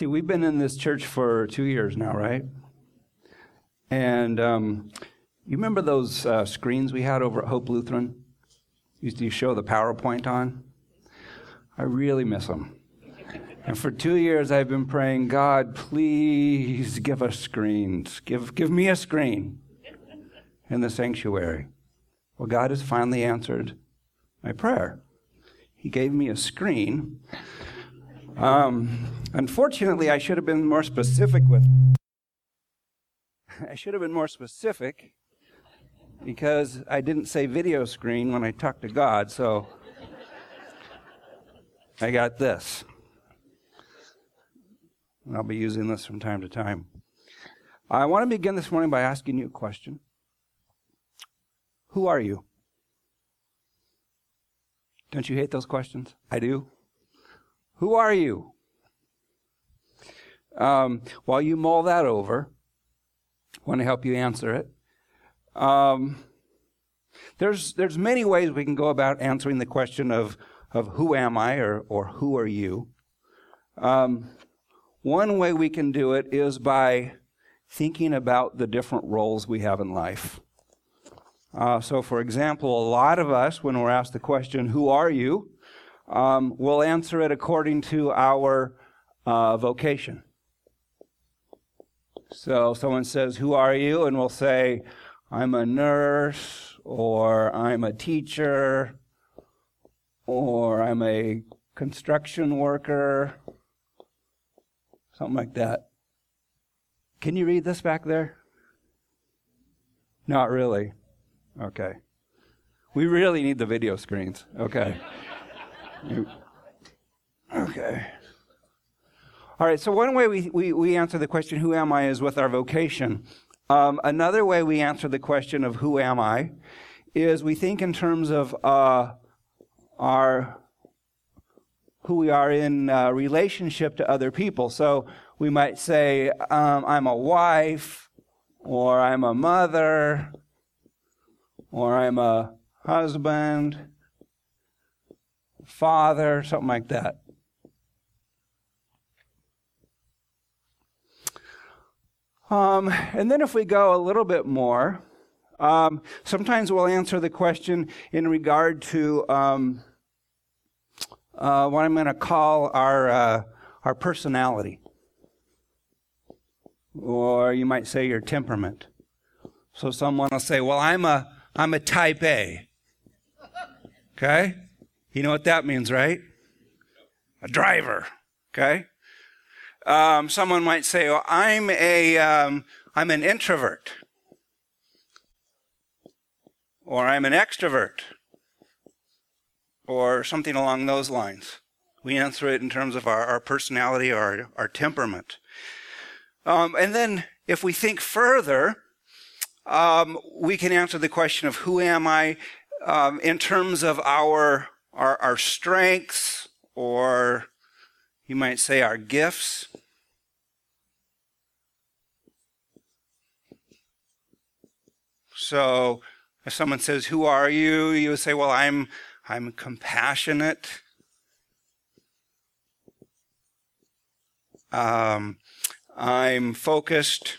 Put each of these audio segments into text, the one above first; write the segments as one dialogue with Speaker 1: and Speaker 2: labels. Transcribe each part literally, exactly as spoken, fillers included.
Speaker 1: See, we've been in this church for two years now, right? And um, you remember those uh, screens we had over at Hope Lutheran? Used to show the PowerPoint on? I really miss them. And for two years I've been praying, God, please give us screens. Give, give me a screen in the sanctuary. Well, God has finally answered my prayer. He gave me a screen. Um, unfortunately, I should have been more specific with I should have been more specific because I didn't say video screen when I talked to God, so I got this. And I'll be using this from time to time. I want to begin this morning by asking you a question. Who are you? Don't you hate those questions? I do. Who are you? Um, while you mull that over, I want to help you answer it. Um, there's there's many ways we can go about answering the question of, of who am I or, or who are you. Um, one way we can do it is by thinking about the different roles we have in life. Uh, so, for example, a lot of us, when we're asked the question, who are you, um, we'll answer it according to our uh, vocation. So someone says, who are you? And we'll say, I'm a nurse, or I'm a teacher, or I'm a construction worker, something like that. Can you read this back there? Not really. Okay. We really need the video screens. Okay. Okay. All right, so one way we, we, we answer the question, who am I, is with our vocation. Um, another way we answer the question of who am I is we think in terms of uh, our who we are in uh, relationship to other people. So we might say, um, I'm a wife, or I'm a mother, or I'm a husband, father, something like that. Um, and then if we go a little bit more, um, sometimes we'll answer the question in regard to um, uh, what I'm going to call our uh, our personality, or you might say your temperament. So someone will say, "Well, I'm a I'm a type A." Okay, you know what that means, right? A driver. Okay. Um, someone might say, "Well, I'm a um, I'm an introvert," or "I'm an extrovert," or something along those lines. We answer it in terms of our, our personality or our, our temperament. Um, and then, if we think further, um, we can answer the question of who am I um, in terms of our our, our strengths, or you might say our gifts. So if someone says, who are you? You would say, well, I'm I'm compassionate. Um, I'm focused.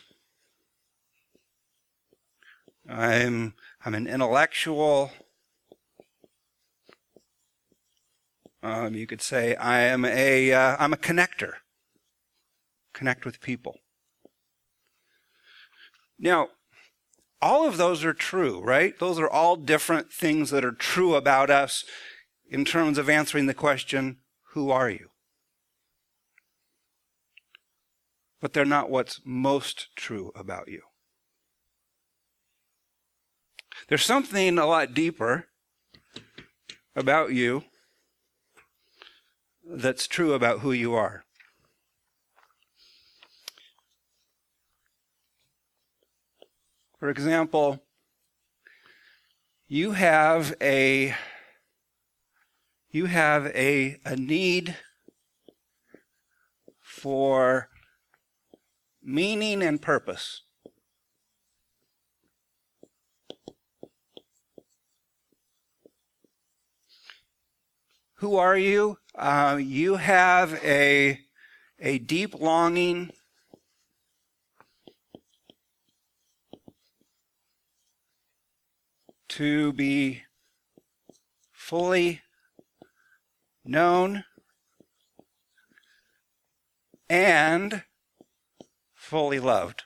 Speaker 1: I'm I'm an intellectual. Um, you could say I am a uh, I'm a connector. Connect with people. Now, all of those are true, right? Those are all different things that are true about us in terms of answering the question, who are you? But they're not what's most true about you. There's something a lot deeper about you that's true about who you are. For example, you have a you have a, a need for meaning and purpose. Who are you? Uh, you have a
Speaker 2: a deep longing to be fully known and fully loved.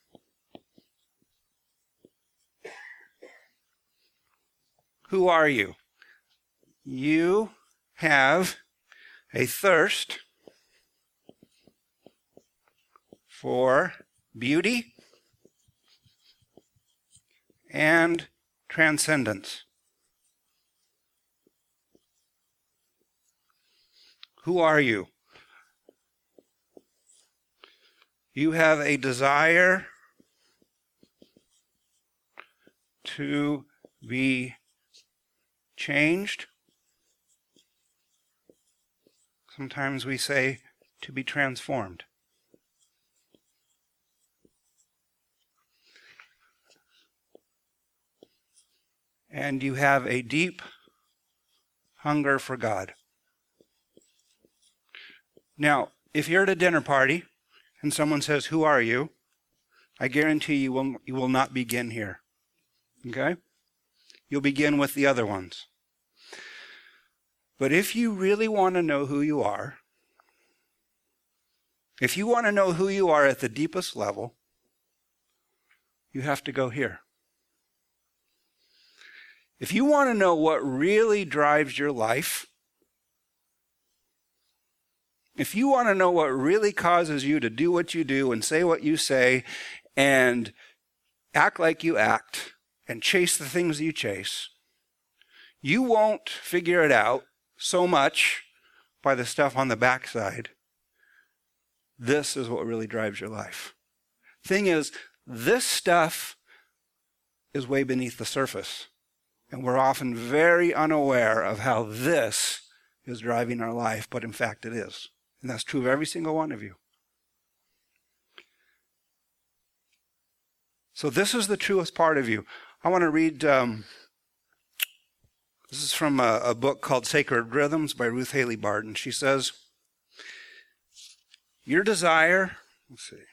Speaker 2: Who are you? You have a thirst for beauty and transcendence. Who are you? You have a desire to be changed. Sometimes we say to be transformed. And you have a deep hunger for God. Now, if you're at a dinner party and someone says, "Who are you?" I guarantee you will, you will not begin here. Okay? You'll begin with the other ones. But if you really want to know who you are, if you want to know who you are at the deepest level, you have to go here. If you want to know what really drives your life, if you want to know what really causes you to do what you do and say what you say and act like you act and chase the things you chase, you won't figure it out so much by the stuff on the backside. This is what really drives your life. Thing is, this stuff is way beneath the surface. And we're often very unaware of how this is driving our life, but in fact it is. And that's true of every single one of you. So this is the truest part of you. I want to read, um, this is from a, a book called Sacred Rhythms by Ruth Haley Barton. She says, your desire, let's see,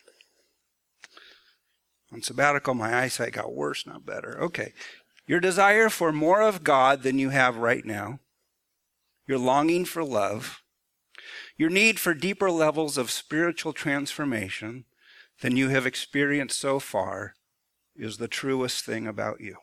Speaker 2: on sabbatical my eyesight got worse, not better. Okay. Your desire for more of God than you have right now, your longing for love, your need for deeper levels of spiritual transformation than you have experienced so far is the truest thing about you.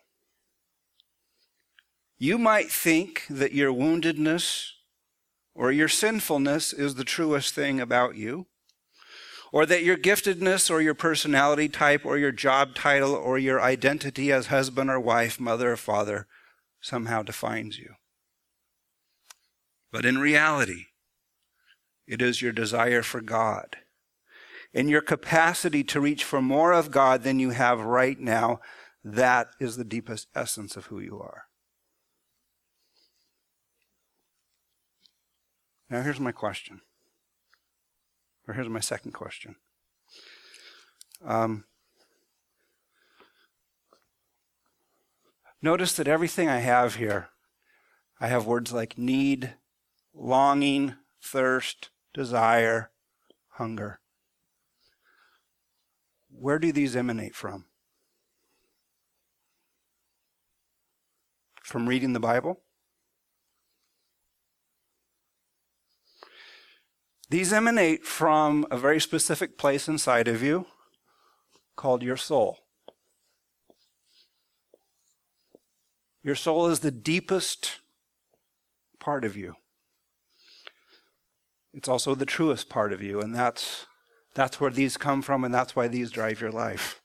Speaker 2: You might think that your woundedness or your sinfulness is the truest thing about you, or that your giftedness or your personality type or your job title or your identity as husband or wife, mother or father somehow defines you. But in reality, it is your desire for God and your capacity to reach for more of God than you have right now. That is the deepest essence of who you are. Now here's my question. Or here's my second question. Um, notice that everything I have here, I have words like need, longing, thirst, desire, hunger. Where do these emanate from? From reading the Bible? These emanate from a very specific place inside of you called your soul. Your soul is the deepest part of you. It's also the truest part of you, and that's, that's where these come from, and that's why these drive your life.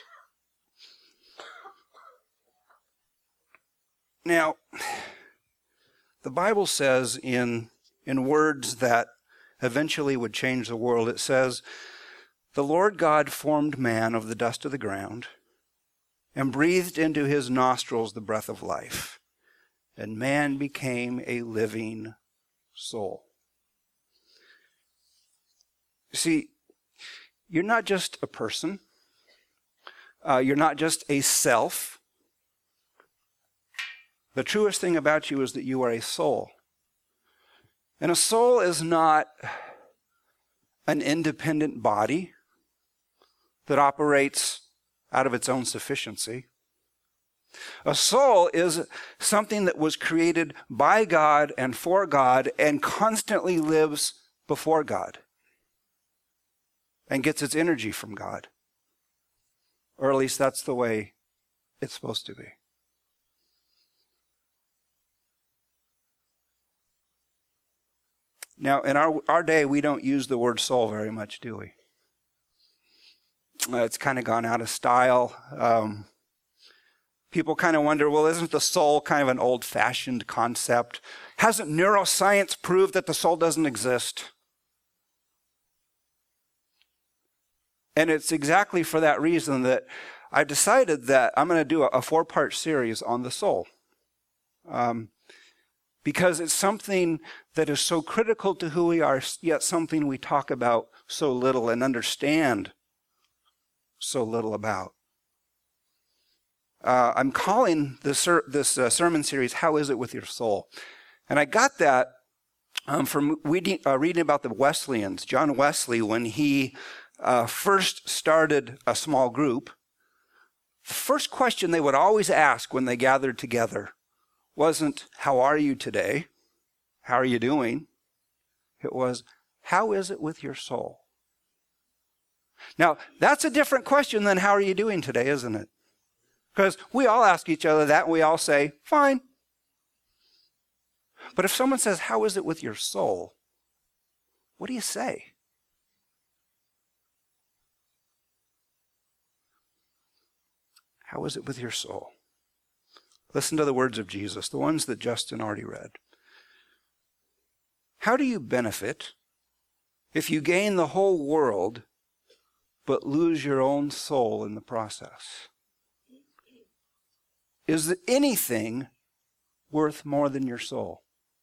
Speaker 2: Now, the Bible says in, in words that eventually would change the world, it says, the Lord God formed man of the dust of the ground and breathed into his nostrils the breath of life, and man became a living soul. See, you're not just a person. Uh, you're not just a self. The truest thing about you is that you are a soul. And a soul is not an independent body that operates out of its own sufficiency. A soul is something that was created by God and for God and constantly lives before God and gets its energy from God. Or at least that's the way it's supposed to be. Now, in our, our day, we don't use the word soul very much, do we? Uh, it's kind of gone out of style. Um, people kind of wonder, well, isn't the soul kind of an old-fashioned concept? Hasn't neuroscience proved that the soul doesn't exist? And it's exactly for that reason that I decided that I'm going to do a, a four-part series on the soul. Um, because it's something that is so critical to who we are, yet something we talk about so little and understand so little about. Uh, I'm calling this, ser- this uh, sermon series, How Is It With Your Soul? And I got that um, from reading, uh, reading about the Wesleyans. John Wesley, when he uh, first started a small group, the first question they would always ask when they gathered together wasn't, how are you today? How are you doing? It was, how is it with your soul? Now, that's a different question than how are you doing today, isn't it? Because we all ask each other that, and we all say, fine. But if someone says, how is it with your soul? What do you say? How is it with your soul? Listen to the words of Jesus, the ones that Justin already read. How do you benefit if you gain the whole world but lose your own soul in the process? Is anything worth more than your soul?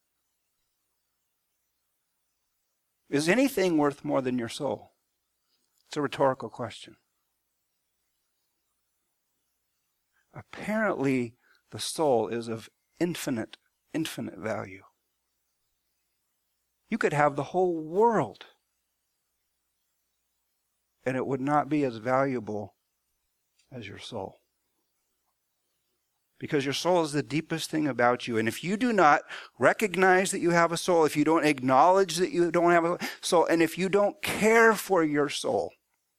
Speaker 2: Is anything worth more than your soul? It's a rhetorical question. Apparently, the soul is of infinite, infinite value. You could have the whole world, and it would not be as valuable as your soul. Because your soul is the deepest thing about you. And if you do not recognize that you have a soul, if you don't acknowledge that you don't have a soul, and if you don't care for your soul,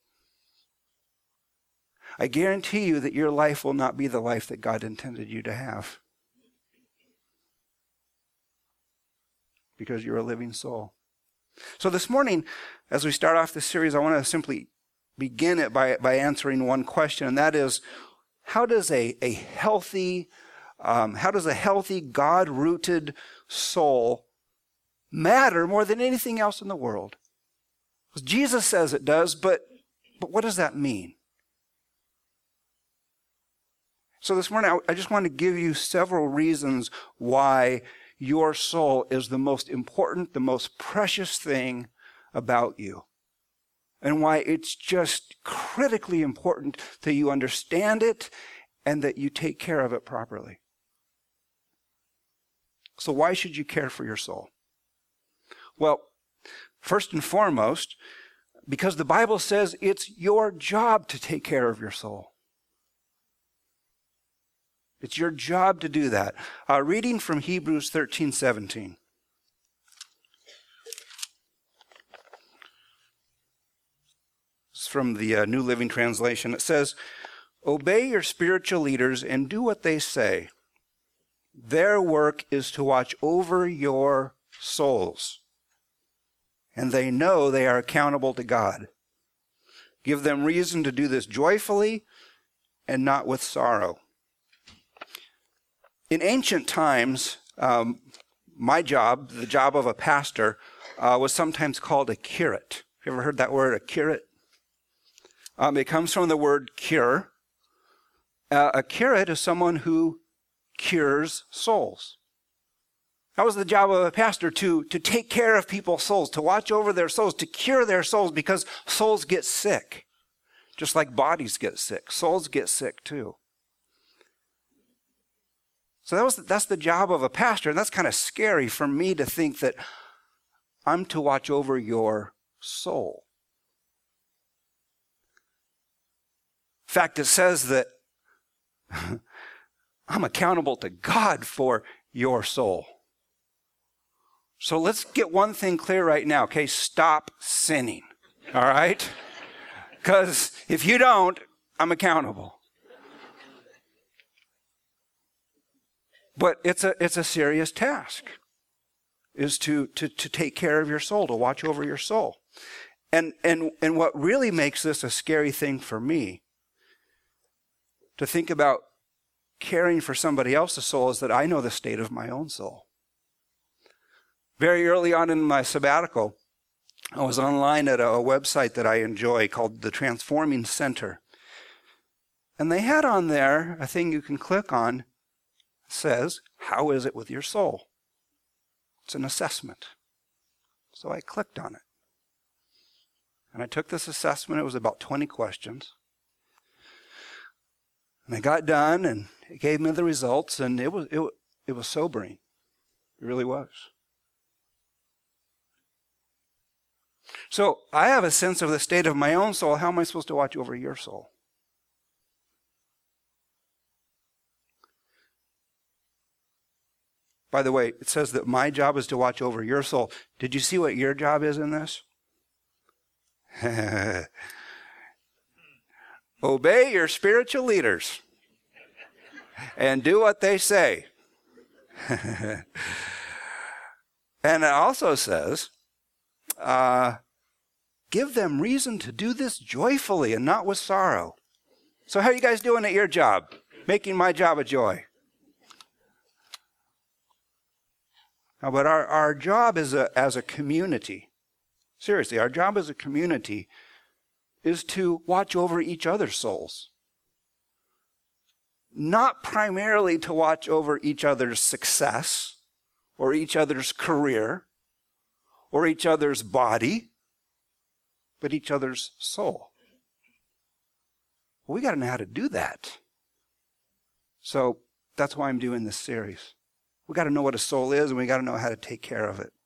Speaker 2: I guarantee you that your life will not be the life that God intended you to have. Because you're a living soul. So this morning, as we start off this series, I want to simply begin it by, by answering one question, and that is, how does a, a healthy, um, how does a healthy, God-rooted soul matter more than anything else in the world? Because Jesus says it does, but, but what does that mean? So this morning, I just want to give you several reasons why your soul is the most important, the most precious thing about you. And why it's just critically important that you understand it and that you take care of it properly. So why should you care for your soul? Well, first and foremost, because the Bible says it's your job to take care of your soul. It's your job to do that. Uh, reading from Hebrews thirteen seventeen. It's from the uh, New Living Translation. It says, obey your spiritual leaders and do what they say. Their work is to watch over your souls, and they know they are accountable to God. Give them reason to do this joyfully and not with sorrow. In ancient times, um, my job, the job of a pastor, uh, was sometimes called a curate. Have you ever heard that word, a curate? Um, it comes from the word cure. Uh, a curate is someone who cures souls. That was the job of a pastor, to, to take care of people's souls, to watch over their souls, to cure their souls, because souls get sick. Just like bodies get sick, souls get sick too. So that was that's the job of a pastor, and that's kind of scary for me to think that I'm to watch over your soul. In fact, it says that I'm accountable to God for your soul. So let's get one thing clear right now, okay? Stop sinning, all right? Because if you don't, I'm accountable. But it's a it's a serious task, is to, to, to take care of your soul, to watch over your soul. And, and, and what really makes this a scary thing for me, to think about caring for somebody else's soul, is that I know the state of my own soul. Very early on in my sabbatical, I was online at a, a website that I enjoy called the Transforming Center. And they had on there a thing you can click on. It says, how is it with your soul? It's an assessment. So I clicked on it. And I took this assessment. It was about twenty questions. And I got done, and it gave me the results, and it was it, it was sobering. It really was. So I have a sense of the state of my own soul. How am I supposed to watch over your soul? By the way, it says that my job is to watch over your soul. Did you see what your job is in this? Obey your spiritual leaders and do what they say. And it also says, uh, give them reason to do this joyfully and not with sorrow. So how are you guys doing at your job? Making my job a joy. Now, but our, our job as a, as a community, seriously, our job as a community is to watch over each other's souls. Not primarily to watch over each other's success or each other's career or each other's body, but each other's soul. Well, we got to know how to do that. So that's why I'm doing this series. We got to know what a soul is, and we got to know how to take care of it.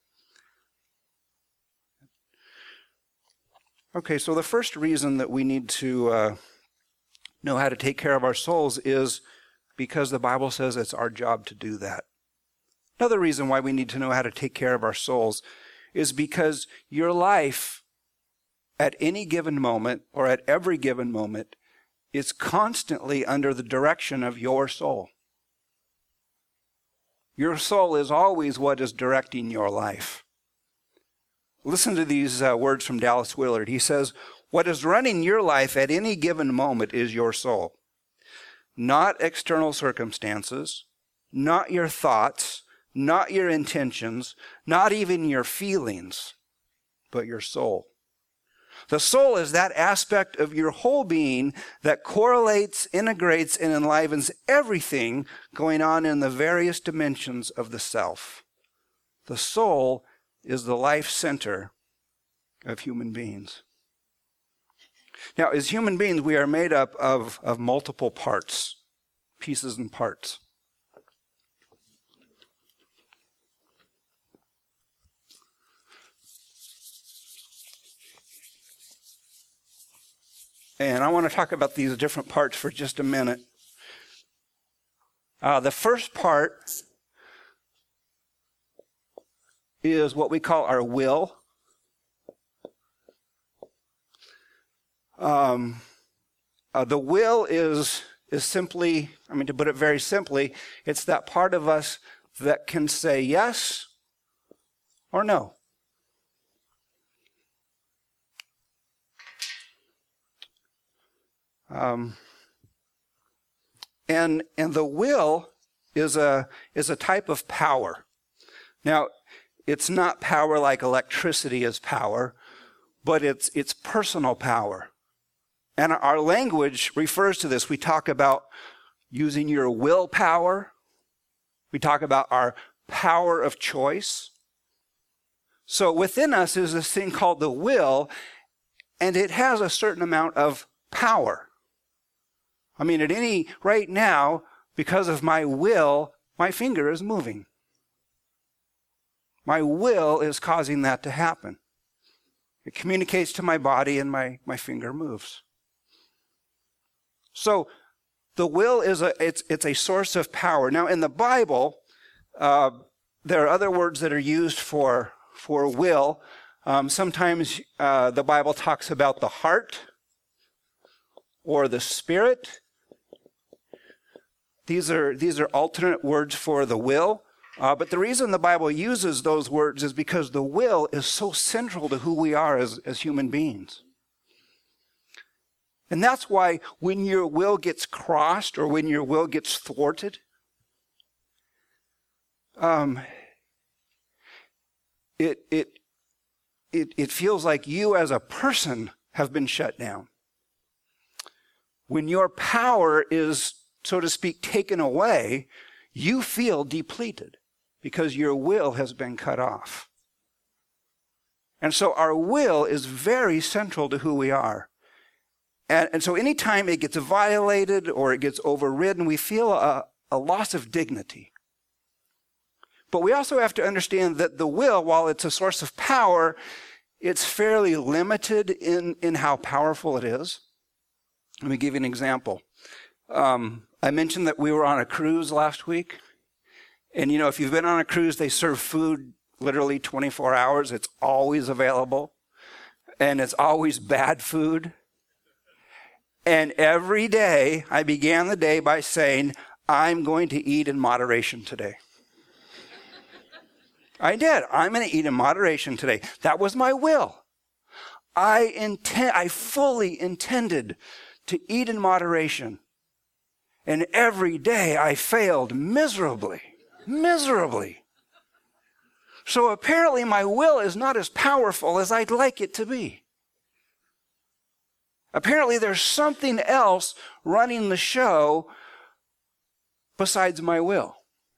Speaker 2: Okay, so the first reason that we need to uh, know how to take care of our souls is because the Bible says it's our job to do that. Another reason why we need to know how to take care of our souls is because your life at any given moment or at every given moment is constantly under the direction of your soul. Your soul is always what is directing your life. Listen to these uh, words from Dallas Willard. He says, what is running your life at any given moment is your soul. Not external circumstances, not your thoughts, not your intentions, not even your feelings, but your soul. The soul is that aspect of your whole being that correlates, integrates, and enlivens everything going on in the various dimensions of the self. The soul is the life center of human beings. Now, as human beings, we are made up of, of multiple parts, pieces and parts. And I want to talk about these different parts for just a minute. Uh, the first part is what we call our will. Um, uh, the will is is simply, I mean, to put it very simply, it's that part of us that can say yes or no. Um, and and the will is a is a type of power. Now, it's not power like electricity is power, but it's it's personal power. And our language refers to this. We talk about using your willpower. We talk about our power of choice. So within us is this thing called the will, and it has a certain amount of power. I mean, at any, right now, because of my will, my finger is moving. My will is causing that to happen. It communicates to my body, and my, my finger moves. So the will is a it's it's a source of power. Now in the Bible, uh, there are other words that are used for for will. Um, sometimes uh, the Bible talks about the heart or the spirit. These are these are alternate words for the will. Uh, but the reason the Bible uses those words is because the will is so central to who we are as, as human beings. And that's why when your will gets crossed or when your will gets thwarted, um, it, it, it, it feels like you as a person have been shut down. When your power is, so to speak, taken away, you feel depleted because your will has been cut off. And so our will is very central to who we are. And, and so anytime it gets violated or it gets overridden, we feel a, a loss of dignity. But we also have to understand that the will, while it's a source of power, it's fairly limited in, in how powerful it is. Let me give you an example. Um, I mentioned that we were on a cruise last week. And, you know, if you've been on a cruise, they serve food literally twenty-four hours. It's always available. And it's always bad food. And every day, I began the day by saying, I'm going to eat in moderation today. I did. I'm going to eat in moderation today. That was my will. I intend, I fully intended to eat in moderation. And every day I failed miserably, miserably. So apparently my will is not as powerful as I'd like it to be. Apparently there's something else running the show besides my will.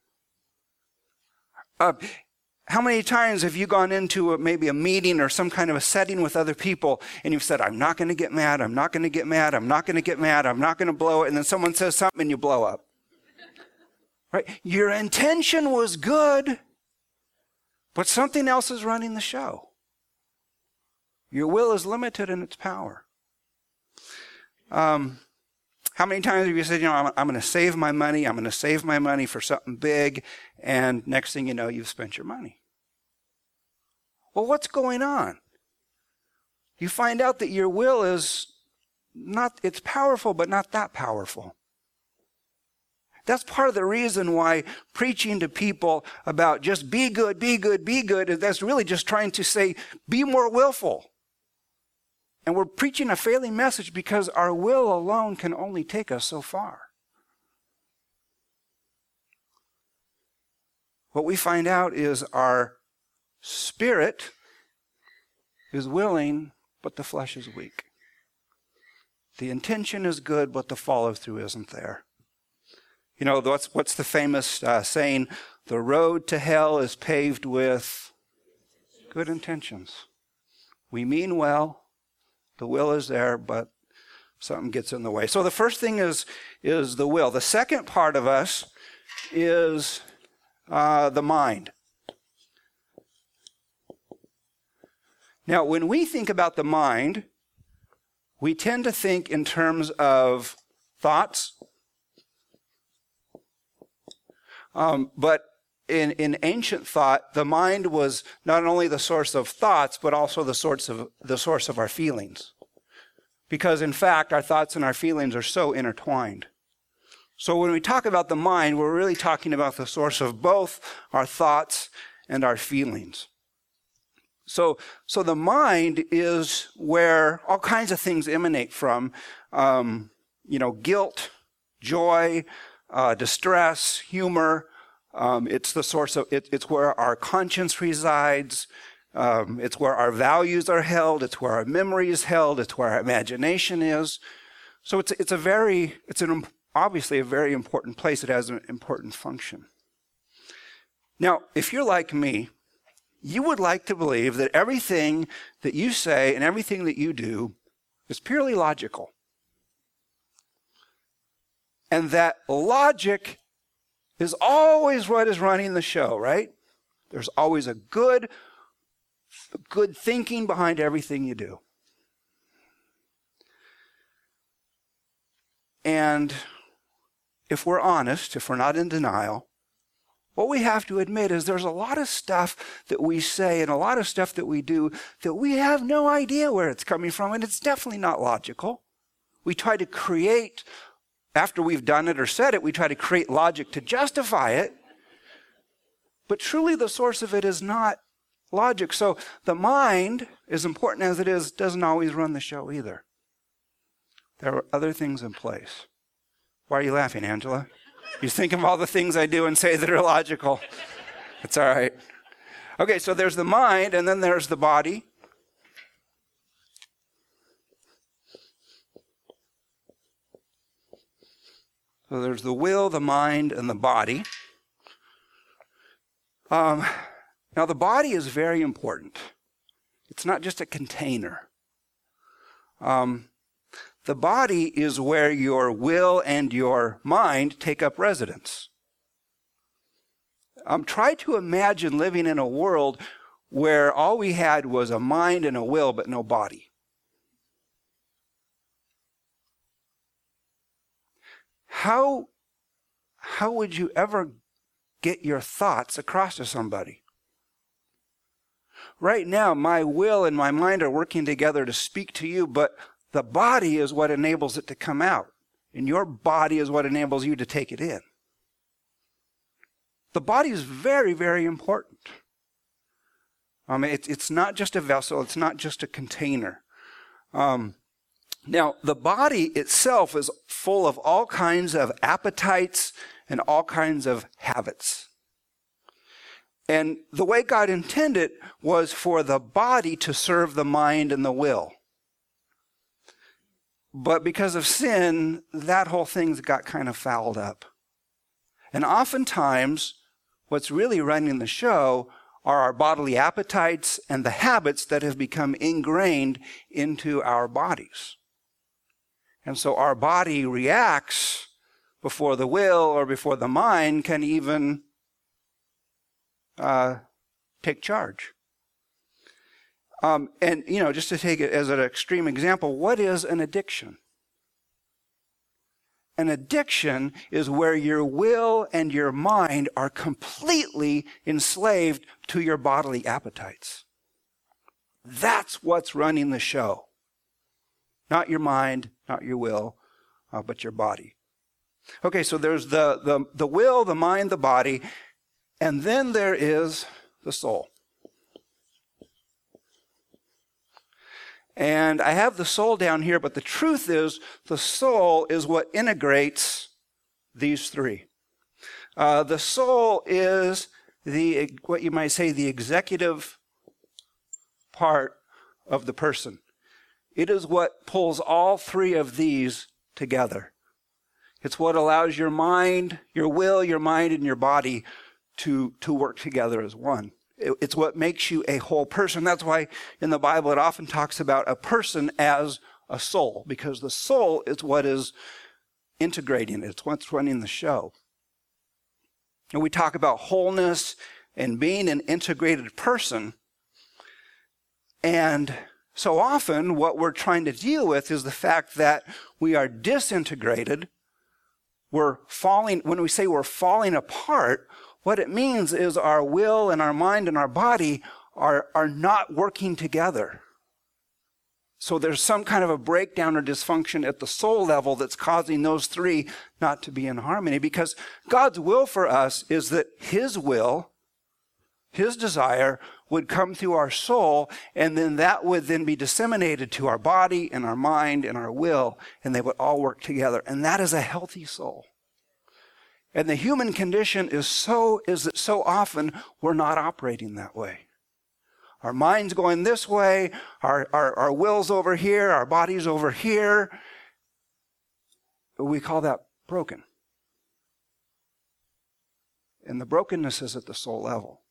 Speaker 2: Uh, how many times have you gone into a, maybe a meeting or some kind of a setting with other people and you've said, I'm not going to get mad, I'm not going to get mad, I'm not going to get mad, I'm not going to blow it, and then someone says something and you blow up. Right? Your intention was good, but something else is running the show. Your will is limited in its power. Um, how many times have you said, you know, I'm, I'm going to save my money, I'm going to save my money for something big, and next thing you know, you've spent your money. Well, what's going on? You find out that your will is not, it's powerful, but not that powerful. That's part of the reason why preaching to people about just be good, be good, be good, that's really just trying to say, be more willful. And we're preaching a failing message because our will alone can only take us so far. What we find out is our spirit is willing, but the flesh is weak. The intention is good, but the follow-through isn't there. You know, what's, what's the famous uh, saying? The road to hell is paved with good intentions. We mean well. The will is there, but something gets in the way. So the first thing is, is the will. The second part of us is uh, the mind. Now, when we think about the mind, we tend to think in terms of thoughts. Um, but in, in ancient thought, the mind was not only the source of thoughts, but also the source of, the source of our feelings. Because in fact, our thoughts and our feelings are so intertwined. So when we talk about the mind, we're really talking about the source of both our thoughts and our feelings. So, so the mind is where all kinds of things emanate from. Um, you know, guilt, joy, uh, distress, humor. Um, it's the source of, it, it's where our conscience resides. Um, it's where our values are held. It's where our memory is held. It's where our imagination is. So it's, it's a very, it's an, obviously a very important place. It has an important function. Now, if you're like me, you would like to believe that everything that you say and everything that you do is purely logical. And that logic is always what is running the show, right? There's always a good good thinking behind everything you do. And if we're honest, if we're not in denial, what we have to admit is there's a lot of stuff that we say and a lot of stuff that we do that we have no idea where it's coming from, and it's definitely not logical. We try to create, after we've done it or said it, we try to create logic to justify it, but truly the source of it is not logic. So the mind, as important as it is, doesn't always run the show either. There are other things in place. Why are you laughing, Angela? You think of all the things I do and say that are logical. It's all right. Okay, so there's the mind, and then there's the body. So there's the will, the mind, and the body. Um, now, the body is very important. It's not just a container. Um, The body is where your will and your mind take up residence. Um, try to imagine living in a world where all we had was a mind and a will, but no body. How, how would you ever get your thoughts across to somebody? Right now, my will and my mind are working together to speak to you, but the body is what enables it to come out, and your body is what enables you to take it in. The body is very, very important. Um, it, it's not just a vessel. It's not just a container. Um, now, the body itself is full of all kinds of appetites and all kinds of habits. And the way God intended was for the body to serve the mind and the will. But because of sin, that whole thing's got kind of fouled up. And oftentimes, what's really running the show are our bodily appetites and the habits that have become ingrained into our bodies. And so our body reacts before the will or before the mind can even uh, take charge. Um, and, you know, just to take it as an extreme example, what is an addiction? An addiction is where your will and your mind are completely enslaved to your bodily appetites. That's what's running the show. Not your mind, not your will, uh, but your body. Okay, so there's the, the, the will, the mind, the body, and then there is the soul. And I have the soul down here, but the truth is the soul is what integrates these three. Uh, the soul is the, what you might say, the executive part of the person. It is what pulls all three of these together. It's what allows your mind, your will, your mind, and your body to, to work together as one. It's what makes you a whole person. That's why in the Bible it often talks about a person as a soul, because the soul is what is integrating it. It's what's running the show. And we talk about wholeness and being an integrated person. And so often what we're trying to deal with is the fact that we are disintegrated. We're falling, when we say we're falling apart, what it means is our will and our mind and our body are, are not working together. So there's some kind of a breakdown or dysfunction at the soul level that's causing those three not to be in harmony. Because God's will for us is that His will, His desire, would come through our soul, and then that would then be disseminated to our body and our mind and our will, and they would all work together. And that is a healthy soul. And the human condition is so is that so often we're not operating that way. Our mind's going this way, our, our, our will's over here, our body's over here. We call that broken. And the brokenness is at the soul level.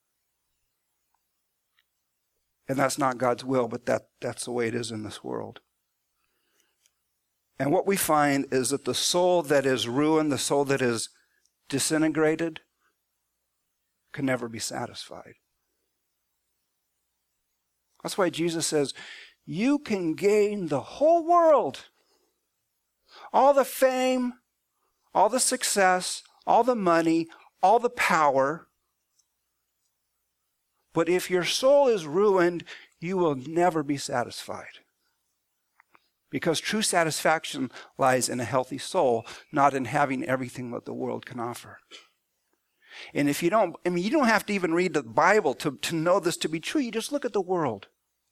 Speaker 2: And that's not God's will, but that, that's the way it is in this world. And what we find is that the soul that is ruined, the soul that is disintegrated, can never be satisfied. That's why Jesus says, you can gain the whole world, all the fame, all the success, all the money, all the power. But if your soul is ruined, you will never be satisfied. Because true satisfaction lies in a healthy soul, not in having everything that the world can offer. And if you don't, I mean, you don't have to even read the Bible to, to know this to be true. You just look at the world.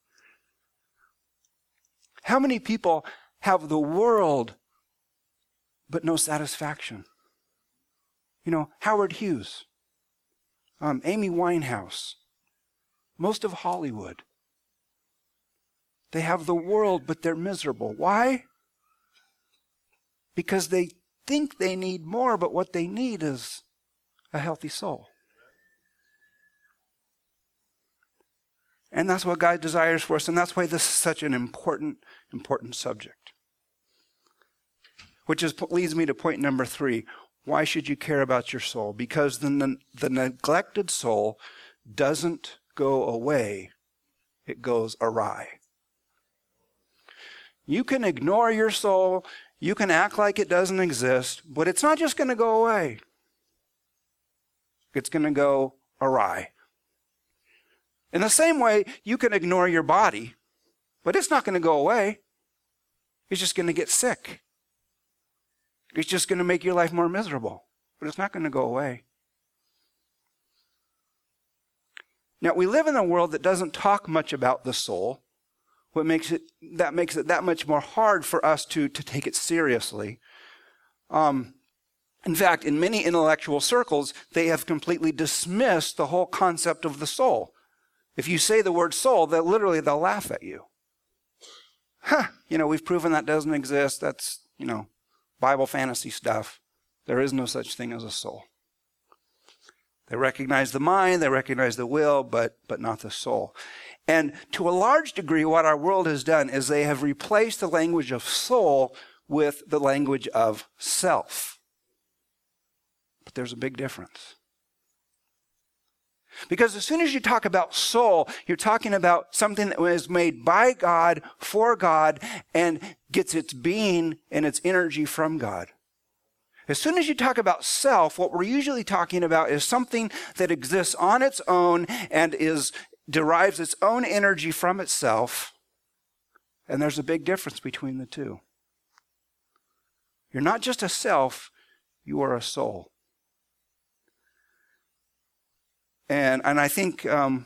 Speaker 2: How many people have the world but no satisfaction? You know, Howard Hughes, um, Amy Winehouse, most of Hollywood. They have the world, but they're miserable. Why? Because they think they need more, but what they need is a healthy soul. And that's what God desires for us, and that's why this is such an important, important subject. Which is, leads me to point number three. Why should you care about your soul? Because the, the neglected soul doesn't go away. It goes awry. You can ignore your soul. You can act like it doesn't exist, but it's not just going to go away. It's going to go awry. In the same way, you can ignore your body, but it's not going to go away. It's just going to get sick. It's just going to make your life more miserable, but it's not going to go away. Now, we live in a world that doesn't talk much about the soul. What makes it that makes it that much more hard for us to, to take it seriously. Um, in fact, in many intellectual circles, they have completely dismissed the whole concept of the soul. If you say the word soul, they'll literally they'll laugh at you. Huh, you know, we've proven that doesn't exist. That's, you know, Bible fantasy stuff. There is no such thing as a soul. They recognize the mind, they recognize the will, but but not the soul. And to a large degree, what our world has done is they have replaced the language of soul with the language of self. But there's a big difference. Because as soon as you talk about soul, you're talking about something that was made by God, for God, and gets its being and its energy from God. As soon as you talk about self, what we're usually talking about is something that exists on its own and is derives its own energy from itself. And there's a big difference between the two. You're not just a self, you are a soul. And, and I think um,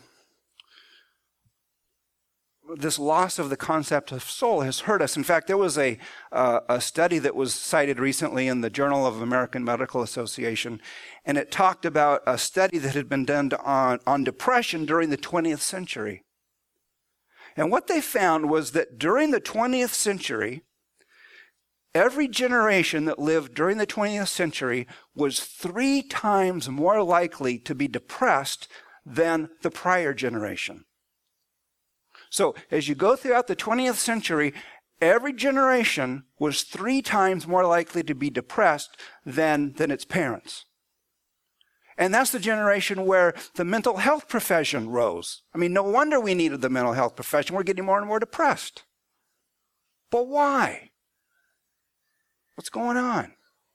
Speaker 2: this loss of the concept of soul has hurt us. In fact, there was a, uh, a study that was cited recently in the Journal of American Medical Association, and it talked about a study that had been done to, on, on depression during the twentieth century. And what they found was that during the twentieth century, every generation that lived during the twentieth century was three times more likely to be depressed than the prior generation. So as you go throughout the twentieth century, every generation was three times more likely to be depressed than, than its parents. And that's the generation where the mental health profession rose. I mean, no wonder we needed the mental health profession. We're getting more and more depressed. But why? What's going on?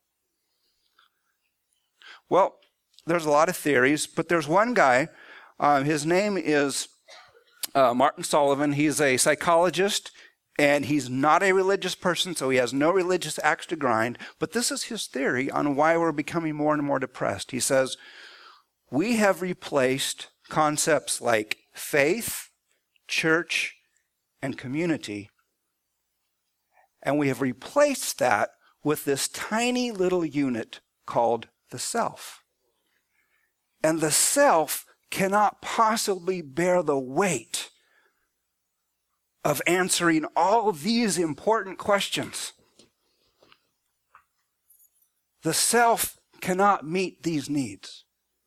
Speaker 2: Well, there's a lot of theories, but there's one guy. Uh, his name is uh, Martin Sullivan. He's a psychologist, and he's not a religious person, so he has no religious axe to grind. But this is his theory on why we're becoming more and more depressed. He says, we have replaced concepts like faith, church, and community, and we have replaced that with this tiny little unit called the self. And the self cannot possibly bear the weight of answering all these important questions. The self cannot meet these needs.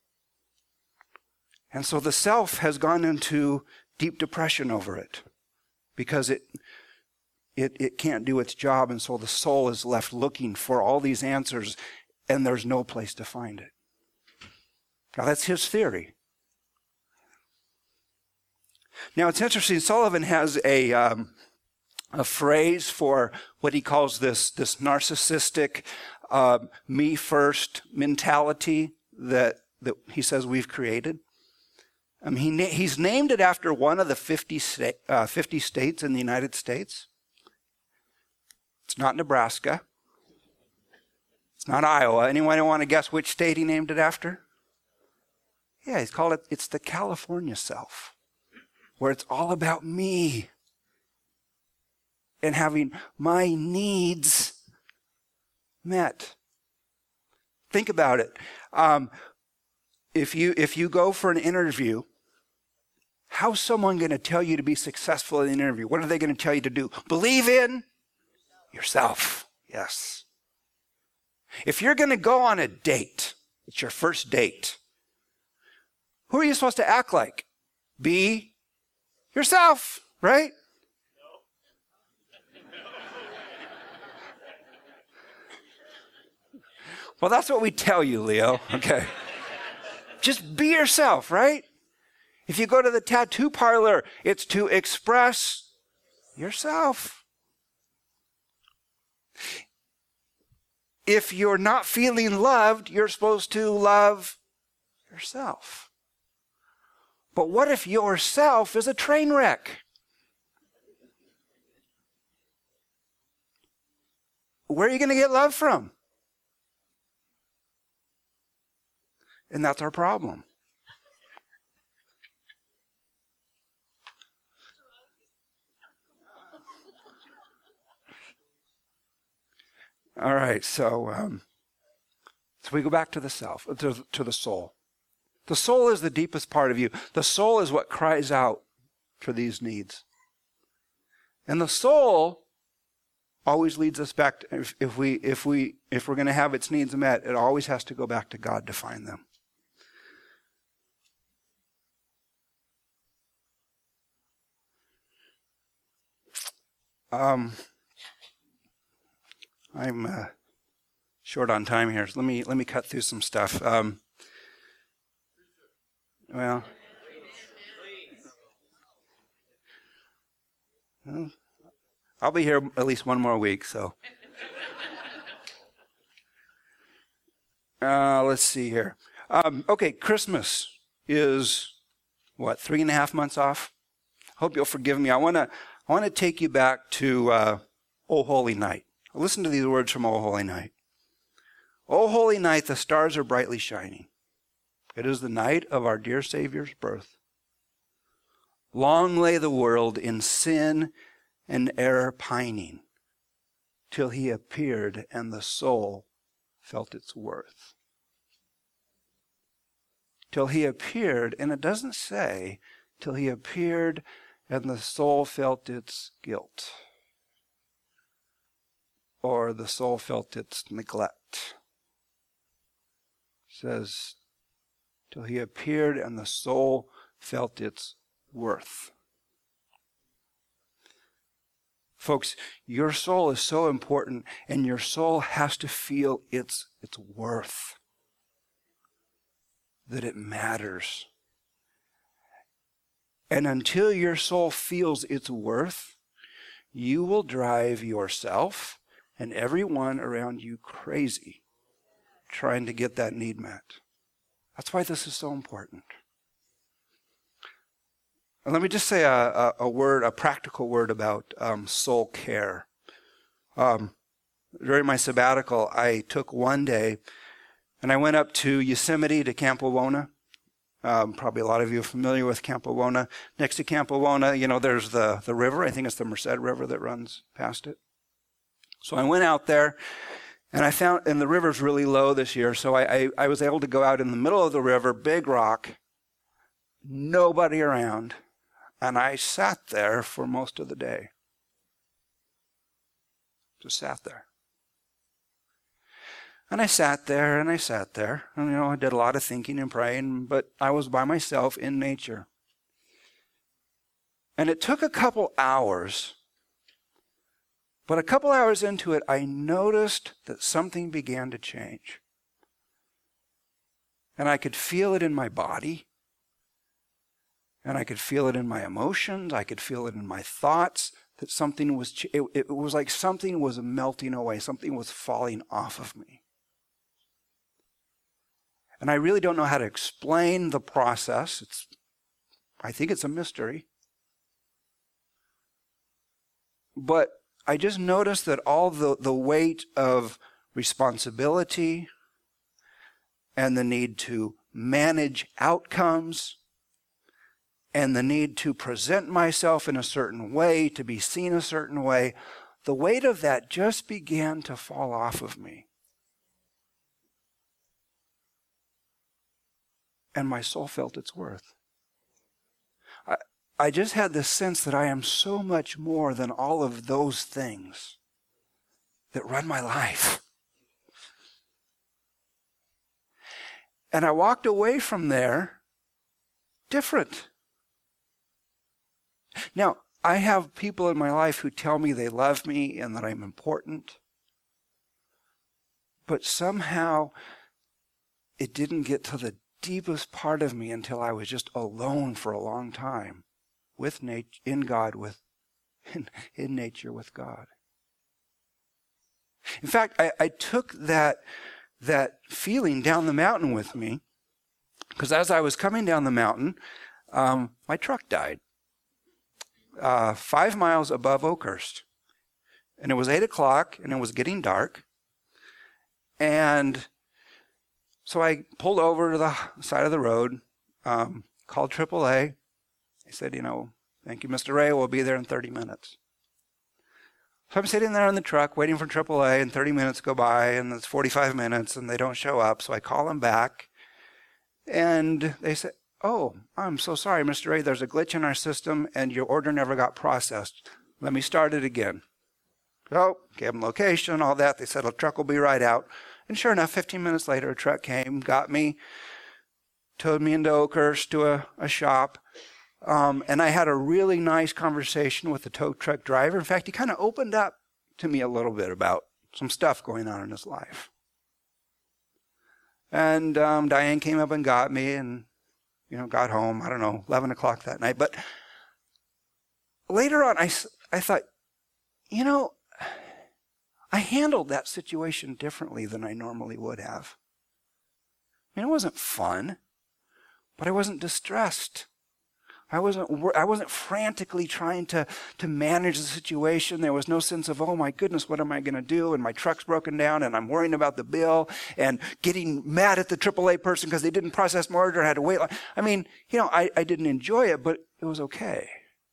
Speaker 2: And so the self has gone into deep depression over it because it It, it can't do its job, and so the soul is left looking for all these answers, and there's no place to find it. Now, that's his theory. Now, it's interesting. Sullivan has a, um, a phrase for what he calls this, this narcissistic, uh, me first mentality that, that he says we've created. Um, he na- he's named it after one of the fifty, sta- uh, fifty states in the United States. It's not Nebraska. It's not Iowa. Anyone want to guess which state he named it after? Yeah, he's called it, it's the California self, where it's all about me and having my needs met. Think about it. Um, if you if you go for an interview, how's someone going to tell you to be successful in the interview? What are they going to tell you to do? Believe in yourself. Yes. If you're going to go on a date, it's your first date, who are you supposed to act like? Be yourself, right? Well, that's what we tell you, Leo. Okay. Just be yourself, right? If you go to the tattoo parlor, it's to express yourself. If you're not feeling loved, you're supposed to love yourself. But what if yourself is a train wreck? Where are you going to get love from? And that's our problem. All right, so um, so we go back to the self, to, to the soul. The soul is the deepest part of you. The soul is what cries out for these needs. And the soul always leads us back to, if, if we if we if we're going to have its needs met, it always has to go back to God to find them. Um, I'm uh, short on time here, so let me let me cut through some stuff. Um, well, well, I'll be here at least one more week, so. Uh, let's see here. Um, okay, Christmas is what, three and a half months off? Hope you'll forgive me. I want to I want to take you back to uh, O Holy Night. Listen to these words from O Holy Night. O Holy Night, the stars are brightly shining. It is the night of our dear Savior's birth. Long lay the world in sin and error pining, till he appeared and the soul felt its worth. Till he appeared, and it doesn't say, till he appeared and the soul felt its guilt, or the soul felt its neglect. It says, till he appeared and the soul felt its worth. Folks, your soul is so important, and your soul has to feel its, its worth, that it matters. And until your soul feels its worth, you will drive yourself and everyone around you crazy trying to get that need met. That's why this is so important. And let me just say a, a, a word, a practical word about um, soul care. Um, during my sabbatical, I took one day and I went up to Yosemite, to Camp Wawona. Um, probably a lot of you are familiar with Camp Wawona. Next to Camp Wawona, you know, there's the, the river. I think it's the Merced River that runs past it. So I went out there, and I found, and the river's really low this year, so I, I, I was able to go out in the middle of the river, big rock, nobody around, and I sat there for most of the day. Just sat there. And I sat there, and I sat there, and, you know, I did a lot of thinking and praying, but I was by myself in nature. And it took a couple hours, but a couple hours into it, I noticed that something began to change. And I could feel it in my body, And I could feel it in my emotions. I could feel it in my thoughts that something was, ch- it, it was like something was melting away. Something was falling off of me. And I really don't know how to explain the process. It's, I think it's a mystery. But I just noticed that all the, the weight of responsibility and the need to manage outcomes and the need to present myself in a certain way, to be seen a certain way, the weight of that just began to fall off of me. And my soul felt its worth. I, I just had this sense that I am so much more than all of those things that run my life. And I walked away from there different. Now, I have people in my life who tell me they love me and that I'm important. But somehow it didn't get to the deepest part of me until I was just alone for a long time with nature, in God, with in, in nature with God. In fact, I, I took that that feeling down the mountain with me, because as I was coming down the mountain, um, my truck died uh, five miles above Oakhurst, and it was eight o'clock, and it was getting dark, and so I pulled over to the side of the road, um, called triple A. They said, you know, thank you, Mister Ray, we'll be there in thirty minutes. So I'm sitting there in the truck waiting for triple A, and thirty minutes go by, and it's forty-five minutes, and they don't show up. So I call them back, and they say, oh, I'm so sorry, Mister Ray, there's a glitch in our system, and your order never got processed. Let me start it again. So, gave them location, all that. They said, the truck will be right out. And sure enough, fifteen minutes later, a truck came, got me, towed me into Oakhurst to a, a shop. Um, and I had a really nice conversation with the tow truck driver. In fact, he kind of opened up to me a little bit about some stuff going on in his life. And um, Diane came up and got me and, you know, got home, I don't know, eleven o'clock that night. But later on, I, I thought, you know, I handled that situation differently than I normally would have. I mean, it wasn't fun, but I wasn't distressed. I wasn't I wasn't frantically trying to, to manage the situation. There was no sense of, oh my goodness, what am I going to do? And my truck's broken down and I'm worrying about the bill and getting mad at the triple A person because they didn't process my order. I had to wait. I mean, you know, I, I didn't enjoy it, but it was okay.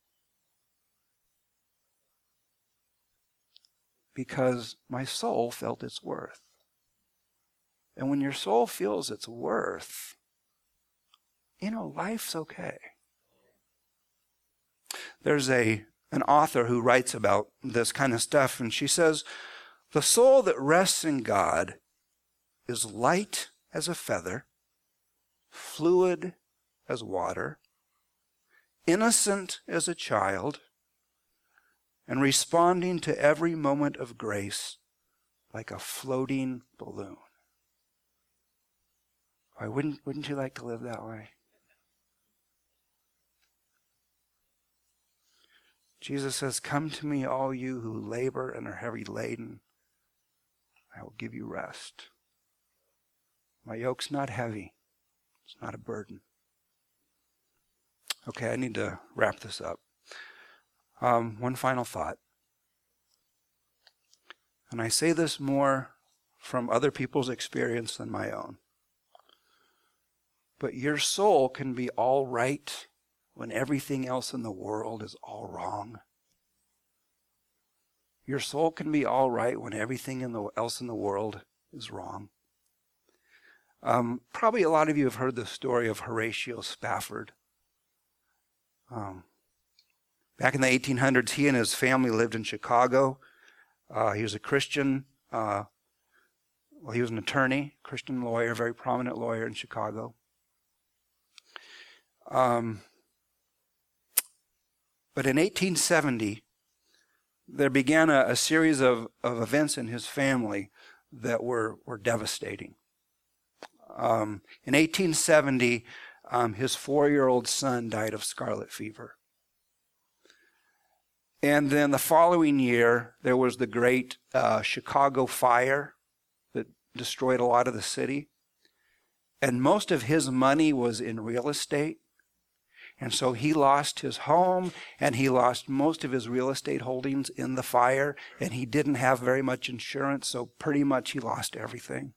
Speaker 2: Because my soul felt its worth. And when your soul feels its worth, you know, life's okay. There's a an author who writes about this kind of stuff, and she says, the soul that rests in God is light as a feather, fluid as water, innocent as a child, and responding to every moment of grace like a floating balloon. Why wouldn't, wouldn't you like to live that way? Jesus says, come to me, all you who labor and are heavy laden. I will give you rest. My yoke's not heavy. It's not a burden. Okay, I need to wrap this up. Um, one final thought. And I say this more from other people's experience than my own. But your soul can be all right when everything else in the world is all wrong. Your soul can be all right when everything in the, else in the world is wrong. Um, probably a lot of you have heard the story of Horatio Spafford. Um, back in the eighteen hundreds, he and his family lived in Chicago. Uh, he was a Christian. Uh, well, he was an attorney, Christian lawyer, very prominent lawyer in Chicago. Um, but in eighteen seventy, there began a, a series of, of events in his family that were, were devastating. Um, in eighteen seventy, um, his four-year-old son died of scarlet fever. And then the following year, there was the great uh, Chicago fire that destroyed a lot of the city. And most of his money was in real estate. And so he lost his home, and he lost most of his real estate holdings in the fire, and he didn't have very much insurance, so pretty much he lost everything.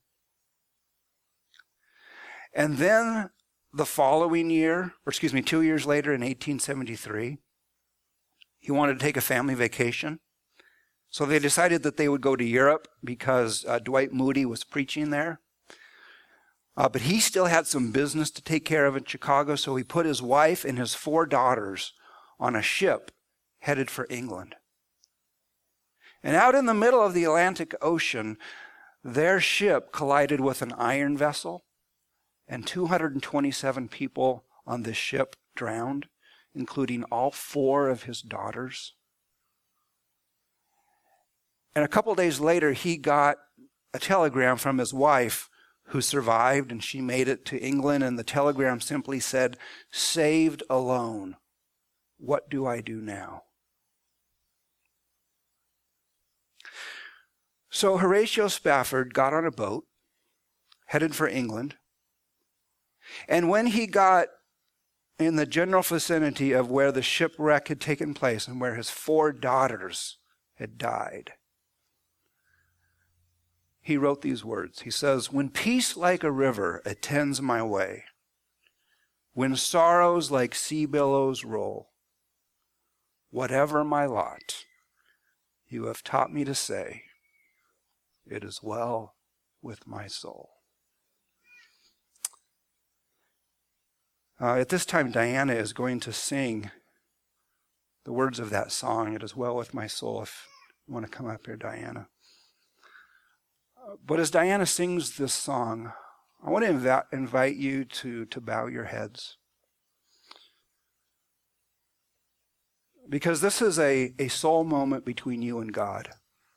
Speaker 2: And then the following year, or excuse me, two years later in eighteen seventy-three, he wanted to take a family vacation. So they decided that they would go to Europe because uh, Dwight Moody was preaching there. Uh, but he still had some business to take care of in Chicago, so he put his wife and his four daughters on a ship headed for England. And out in the middle of the Atlantic Ocean, their ship collided with an iron vessel, and two hundred twenty-seven people on this ship drowned, including all four of his daughters. And a couple days later, he got a telegram from his wife, who survived, and she made it to England, and the telegram simply said, "Saved alone. What do I do now?" So Horatio Spafford got on a boat, headed for England, and when he got in the general vicinity of where the shipwreck had taken place and where his four daughters had died, he wrote these words. He says, "When peace like a river attends my way, when sorrows like sea billows roll, whatever my lot, you have taught me to say, it is well with my soul." Uh, at this time, Diana is going to sing the words of that song, "It is well with my soul." If you want to come up here, Diana. But as Diana sings this song, I want to inv- invite you to, to bow your heads. Because this is a, a soul moment between you and God.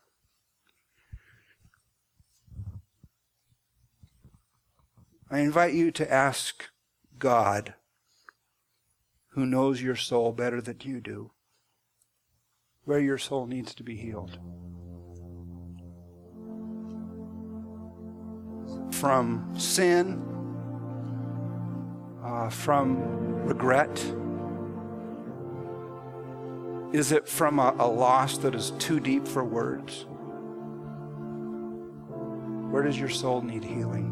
Speaker 2: I invite you to ask God, who knows your soul better than you do, where your soul needs to be healed. From sin, uh, from regret? Is it from a, a loss that is too deep for words? Where does your soul need healing?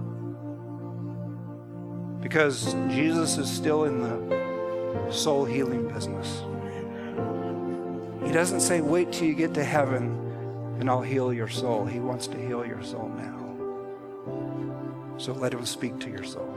Speaker 2: Because Jesus is still in the soul healing business. He doesn't say, wait till you get to heaven and I'll heal your soul. He wants to heal your soul now. So let him speak to your soul.